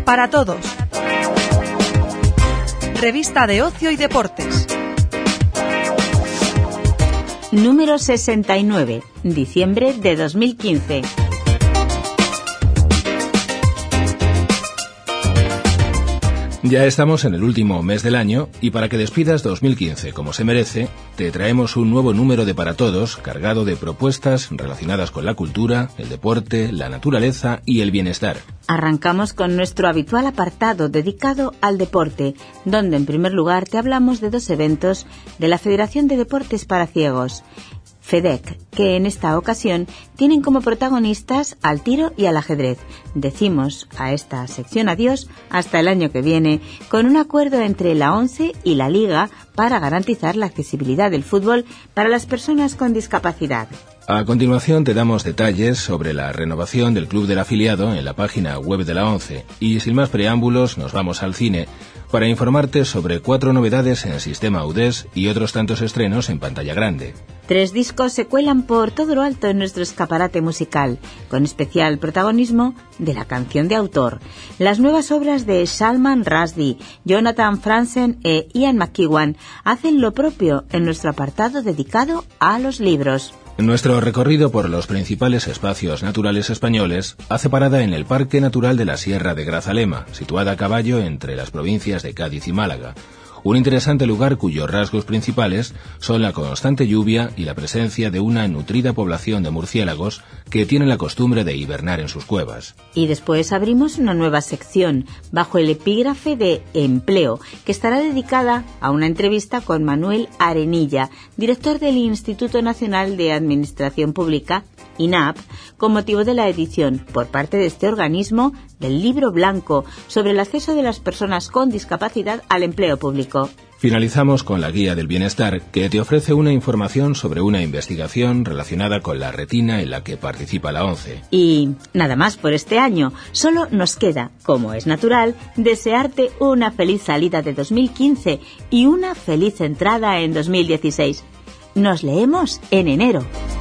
Para todos. Revista de Ocio y Deportes. Número 69, diciembre de 2015. Ya estamos en el último mes del año y para que despidas 2015 como se merece, te traemos un nuevo número de Para Todos cargado de propuestas relacionadas con la cultura, el deporte, la naturaleza y el bienestar. Arrancamos con nuestro habitual apartado dedicado al deporte, donde en primer lugar te hablamos de dos eventos de la Federación de Deportes para Ciegos, FEDEC, que en esta ocasión tienen como protagonistas al tiro y al ajedrez. Decimos a esta sección adiós hasta el año que viene, con un acuerdo entre la ONCE y la Liga para garantizar la accesibilidad del fútbol para las personas con discapacidad. A continuación te damos detalles sobre la renovación del club del afiliado en la página web de la ONCE y sin más preámbulos nos vamos al cine para informarte sobre 4 novedades en sistema UDES y otros tantos estrenos en pantalla grande. 3 discos se cuelan por todo lo alto en nuestro escaparate musical, con especial protagonismo de la canción de autor. Las nuevas obras de Salman Rushdie, Jonathan Franzen e Ian McEwan hacen lo propio en nuestro apartado dedicado a los libros. Nuestro recorrido por los principales espacios naturales españoles hace parada en el Parque Natural de la Sierra de Grazalema, situada a caballo entre las provincias de Cádiz y Málaga. Un interesante lugar cuyos rasgos principales son la constante lluvia y la presencia de una nutrida población de murciélagos que tienen la costumbre de hibernar en sus cuevas. Y después abrimos una nueva sección bajo el epígrafe de Empleo, que estará dedicada a una entrevista con Manuel Arenilla, director del Instituto Nacional de Administración Pública, INAP, con motivo de la edición por parte de este organismo del Libro Blanco sobre el acceso de las personas con discapacidad al empleo público. Finalizamos con la Guía del Bienestar, que te ofrece una información sobre una investigación relacionada con la retina en la que participa la ONCE. Y nada más por este año. Solo nos queda, como es natural, desearte una feliz salida de 2015 y una feliz entrada en 2016. Nos leemos en enero.